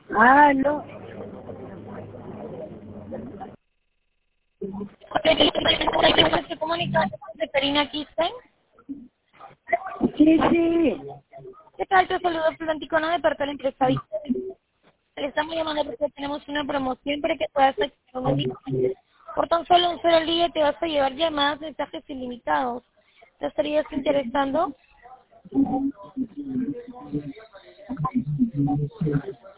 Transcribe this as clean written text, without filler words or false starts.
Ah, no. ¿Se comunica con Karina Kirsten? Sí, sí. ¿Qué tal? Te saludo Planticona de parte de la empresa Victoria. Le estamos llamando porque tenemos una promoción para que puedas acceder a un día. Por tan solo un solo día te vas a llevar llamadas, mensajes ilimitados. ¿Te estarías interesando?